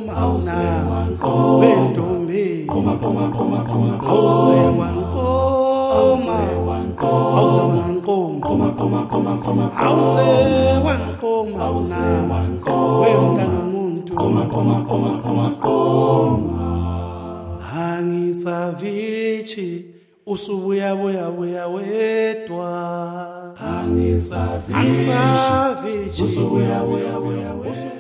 awuse wankoma wentombi awuse wankoma wemntana umuntu angisavithi usubuya wedwa angisavithi usubuya